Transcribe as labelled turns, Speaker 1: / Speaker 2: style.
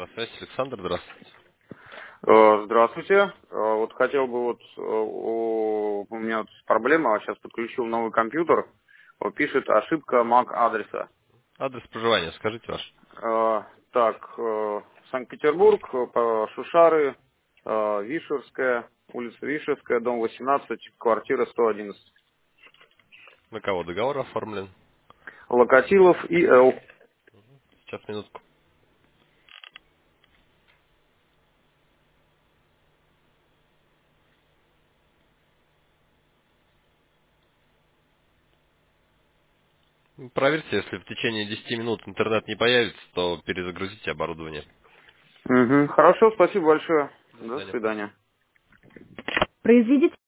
Speaker 1: Автосвязь, Александр, здравствуйте.
Speaker 2: Здравствуйте. Вот хотел бы у меня вот проблема, сейчас подключил новый компьютер, вот пишет ошибка MAC адреса.
Speaker 1: Адрес проживания, скажите ваш.
Speaker 2: Так, Санкт-Петербург, Шушары, Вишерская, улица Вишерская, дом 18, квартира 111.
Speaker 1: На кого договор оформлен?
Speaker 2: Локатилов и Л.
Speaker 1: Сейчас, минутку. Проверьте, если в течение 10 минут интернет не появится, то перезагрузите оборудование.
Speaker 2: Хорошо, спасибо большое.
Speaker 1: До
Speaker 2: До
Speaker 1: свидания.
Speaker 2: свидания.
Speaker 3: Произведите